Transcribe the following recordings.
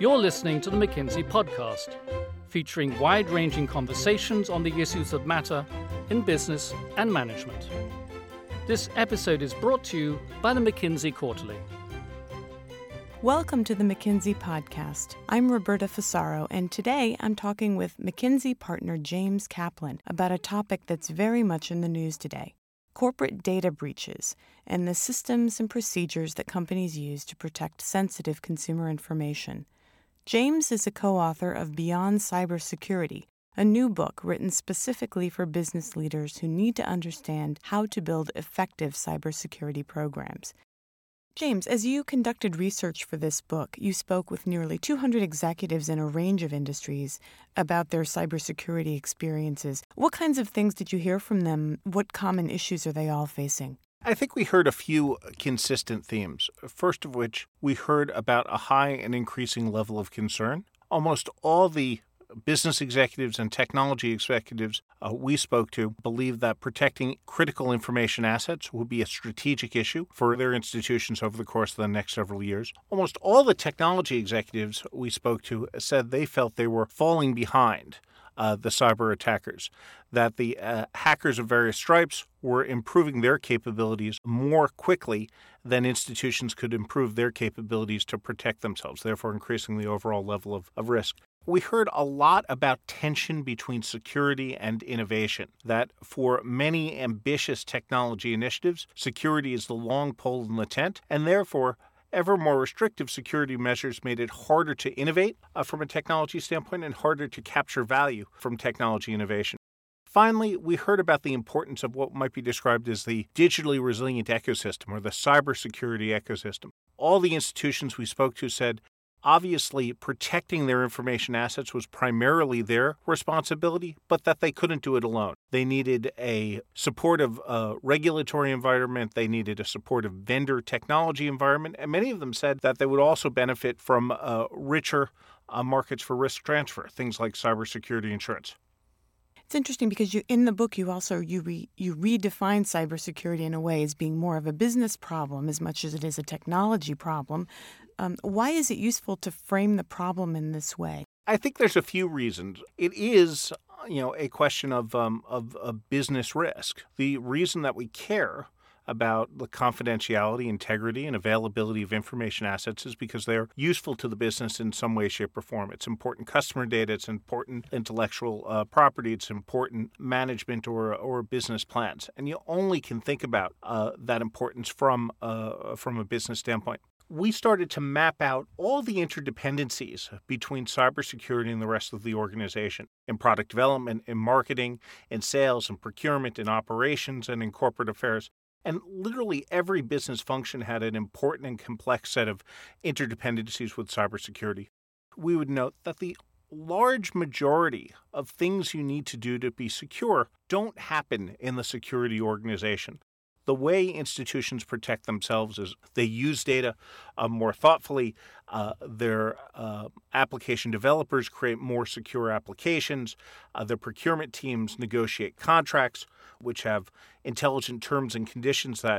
You're listening to the McKinsey Podcast, featuring wide-ranging conversations on the issues that matter in business and management. This episode is brought to you by the McKinsey Quarterly. Welcome to the McKinsey Podcast. I'm Roberta Fasaro, and today I'm talking with McKinsey partner James Kaplan about a topic that's very much in the news today: corporate data breaches and the systems and procedures that companies use to protect sensitive consumer information. James is a co-author of Beyond Cybersecurity, a new book written specifically for business leaders who need to understand how to build effective cybersecurity programs. James, as you conducted research for this book, you spoke with nearly 200 executives in a range of industries about their cybersecurity experiences. What kinds of things did you hear from them? What common issues are they all facing? I think we heard a few consistent themes. First of which, we heard about a high and increasing level of concern. Almost all the business executives and technology executives we spoke to believe that protecting critical information assets will be a strategic issue for their institutions over the course of the next several years. Almost all the technology executives we spoke to said they felt they were falling behind the cyber attackers, that the hackers of various stripes were improving their capabilities more quickly than institutions could improve their capabilities to protect themselves, therefore increasing the overall level of risk. We heard a lot about tension between security and innovation, that for many ambitious technology initiatives, security is the long pole in the tent, and therefore ever more restrictive security measures made it harder to innovate from a technology standpoint and harder to capture value from technology innovation. Finally, we heard about the importance of what might be described as the digitally resilient ecosystem or the cybersecurity ecosystem. All the institutions we spoke to said, obviously, protecting their information assets was primarily their responsibility, but that they couldn't do it alone. They needed a supportive regulatory environment. They needed a supportive vendor technology environment. And many of them said that they would also benefit from richer markets for risk transfer, things like cybersecurity insurance. It's interesting because in the book you redefine cybersecurity in a way as being more of a business problem as much as it is a technology problem. Why is it useful to frame the problem in this way? I think there's a few reasons. It is, a question of business risk. The reason that we care about the confidentiality, integrity, and availability of information assets is because they're useful to the business in some way, shape, or form. It's important customer data, it's important intellectual property, it's important management or business plans. And you only can think about that importance from a business standpoint. We started to map out all the interdependencies between cybersecurity and the rest of the organization in product development, in marketing, in sales, in procurement, in operations, and in corporate affairs. And literally every business function had an important and complex set of interdependencies with cybersecurity. We would note that the large majority of things you need to do to be secure don't happen in the security organization. The way institutions protect themselves is they use data more thoughtfully. Their application developers create more secure applications. The procurement teams negotiate contracts, which have intelligent terms and conditions that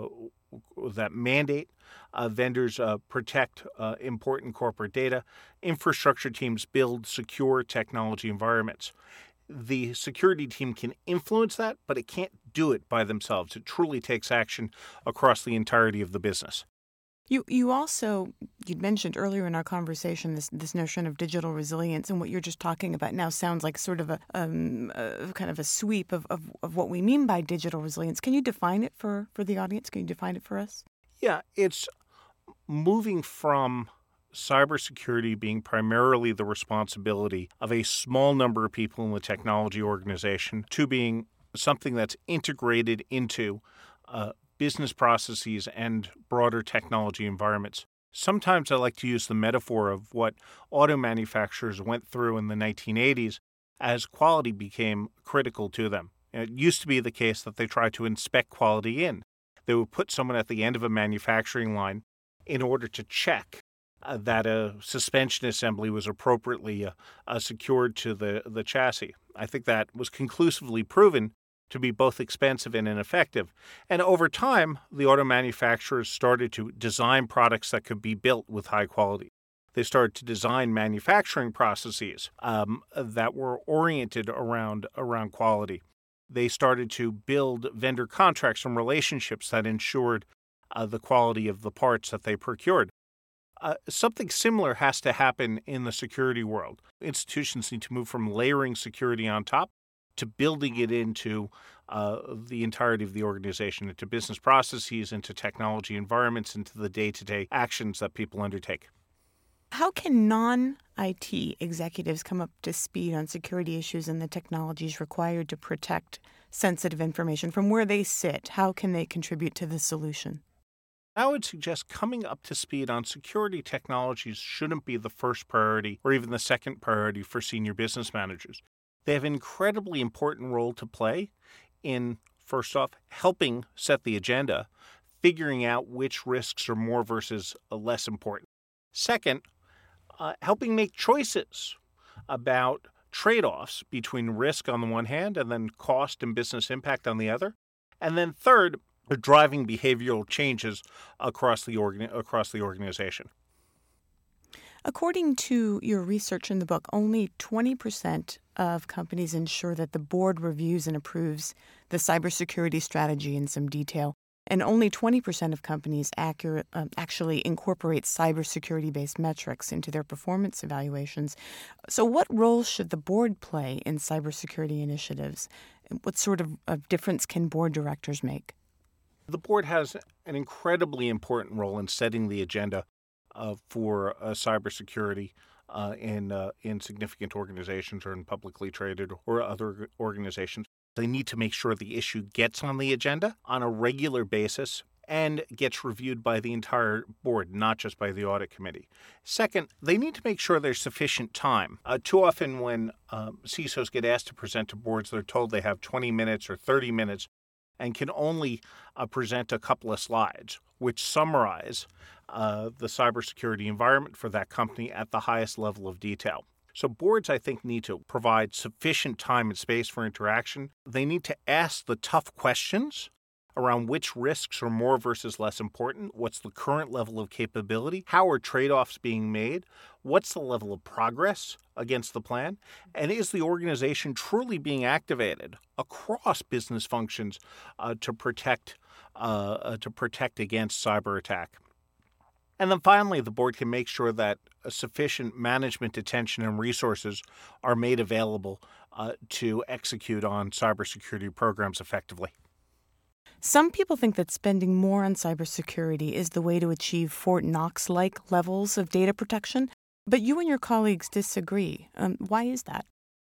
mandate vendors protect important corporate data. Infrastructure teams build secure technology environments. The security team can influence that, but it can't do it by themselves. It truly takes action across the entirety of the business. You'd mentioned earlier in our conversation this notion of digital resilience, and what you're just talking about now sounds like sort of a kind of a sweep of what we mean by digital resilience. Can you define it for the audience? Can you define it for us? Yeah, it's moving from cybersecurity being primarily the responsibility of a small number of people in the technology organization to being something that's integrated into business processes and broader technology environments. Sometimes I like to use the metaphor of what auto manufacturers went through in the 1980s as quality became critical to them. It used to be the case that they tried to inspect quality in. They would put someone at the end of a manufacturing line in order to check that a suspension assembly was appropriately secured to the chassis. I think that was conclusively proven to be both expensive and ineffective. And over time, the auto manufacturers started to design products that could be built with high quality. They started to design manufacturing processes that were oriented around quality. They started to build vendor contracts and relationships that ensured the quality of the parts that they procured. Something similar has to happen in the security world. Institutions need to move from layering security on top to building it into the entirety of the organization, into business processes, into technology environments, into the day-to-day actions that people undertake. How can non-IT executives come up to speed on security issues and the technologies required to protect sensitive information from where they sit? How can they contribute to the solution? I would suggest coming up to speed on security technologies shouldn't be the first priority or even the second priority for senior business managers. They have an incredibly important role to play in, first off, helping set the agenda, figuring out which risks are more versus less important. Second, helping make choices about trade-offs between risk on the one hand and then cost and business impact on the other. And then third, driving behavioral changes across the organization. According to your research in the book, only 20% of companies ensure that the board reviews and approves the cybersecurity strategy in some detail, and only 20% of companies actually incorporate cybersecurity-based metrics into their performance evaluations. So what role should the board play in cybersecurity initiatives? What sort of difference can board directors make? The board has an incredibly important role in setting the agenda for cybersecurity in significant organizations or in publicly traded or other organizations. They need to make sure the issue gets on the agenda on a regular basis and gets reviewed by the entire board, not just by the audit committee. Second, they need to make sure there's sufficient time. Too often when CISOs get asked to present to boards, they're told they have 20 minutes or 30 minutes and can only present a couple of slides, which summarize the cybersecurity environment for that company at the highest level of detail. So boards, I think, need to provide sufficient time and space for interaction. They need to ask the tough questions around which risks are more versus less important. What's the current level of capability? How are trade-offs being made? What's the level of progress against the plan? And is the organization truly being activated across business functions to protect against cyber attack? And then finally, the board can make sure that sufficient management attention and resources are made available to execute on cybersecurity programs effectively. Some people think that spending more on cybersecurity is the way to achieve Fort Knox-like levels of data protection, but you and your colleagues disagree. Why is that?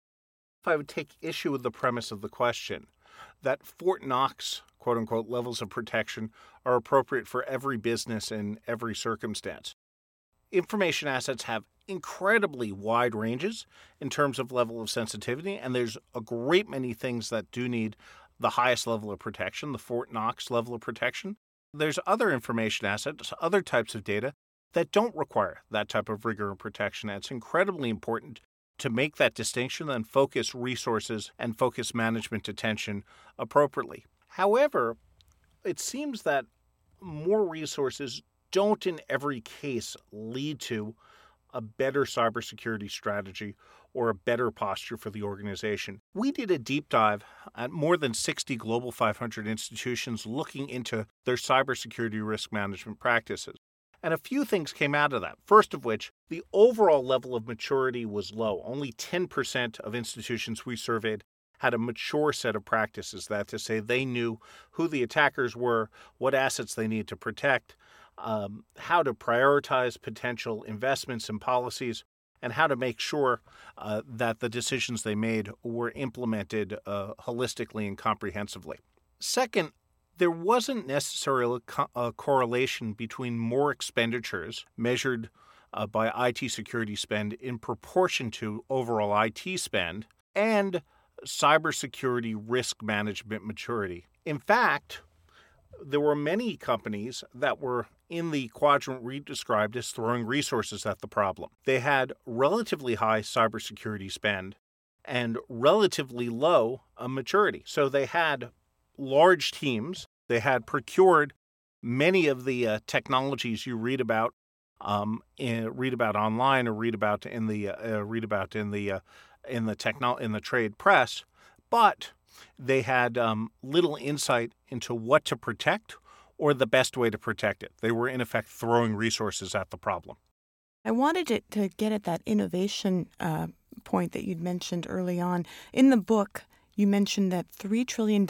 I would take issue with the premise of the question that Fort Knox, quote-unquote, levels of protection are appropriate for every business in every circumstance. Information assets have incredibly wide ranges in terms of level of sensitivity, and there's a great many things that do need the highest level of protection, the Fort Knox level of protection. There's other information assets, other types of data that don't require that type of rigor and protection. And it's incredibly important to make that distinction and focus resources and focus management attention appropriately. However, it seems that more resources don't in every case lead to a better cybersecurity strategy or a better posture for the organization. We did a deep dive at more than 60 Global 500 institutions looking into their cybersecurity risk management practices. And a few things came out of that. First of which, the overall level of maturity was low. Only 10% of institutions we surveyed had a mature set of practices. That to say, they knew who the attackers were, what assets they need to protect, how to prioritize potential investments and policies, and how to make sure that the decisions they made were implemented holistically and comprehensively. Second, there wasn't necessarily a correlation between more expenditures measured by IT security spend in proportion to overall IT spend and cybersecurity risk management maturity. In fact, there were many companies that were in the quadrant we described as throwing resources at the problem. They had relatively high cybersecurity spend and relatively low maturity. So they had large teams. They had procured many of the technologies you read about read about online or read about in the trade press, but they had little insight into what to protect or the best way to protect it. They were, in effect, throwing resources at the problem. I wanted to get at that innovation point that you'd mentioned early on. In the book, you mentioned that $3 trillion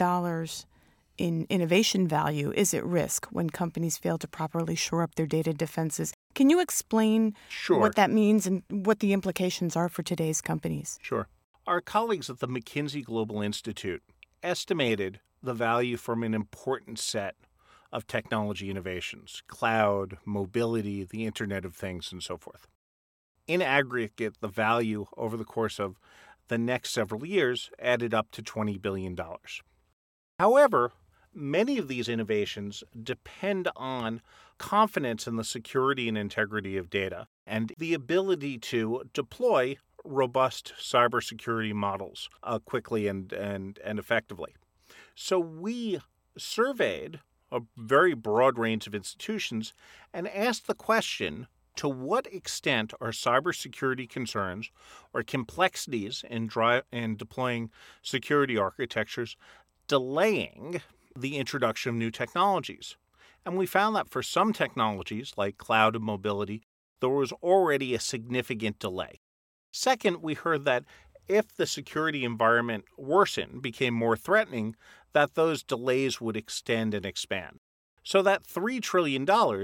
in innovation value is at risk when companies fail to properly shore up their data defenses. Can you explain what that means and what the implications are for today's companies? Sure. Our colleagues at the McKinsey Global Institute estimated the value from an important set of technology innovations: cloud, mobility, the Internet of Things, and so forth. In aggregate, the value over the course of the next several years added up to $20 billion. However, many of these innovations depend on confidence in the security and integrity of data and the ability to deploy robust cybersecurity models quickly and effectively. So we surveyed a very broad range of institutions and asked the question, to what extent are cybersecurity concerns or complexities in deploying security architectures delaying the introduction of new technologies? And we found that for some technologies, like cloud and mobility, there was already a significant delay. Second, we heard that if the security environment worsened, became more threatening, that those delays would extend and expand. So that $3 trillion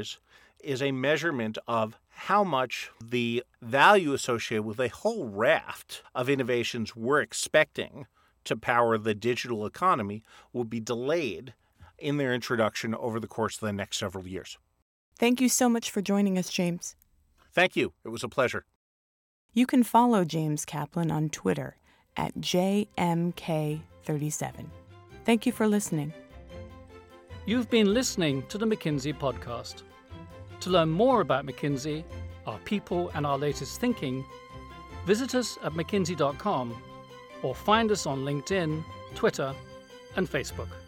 is a measurement of how much the value associated with a whole raft of innovations we're expecting to power the digital economy will be delayed in their introduction over the course of the next several years. Thank you so much for joining us, James. Thank you. It was a pleasure. You can follow James Kaplan on Twitter at JMK37. Thank you for listening. You've been listening to the McKinsey Podcast. To learn more about McKinsey, our people, and our latest thinking, visit us at mckinsey.com or find us on LinkedIn, Twitter, and Facebook.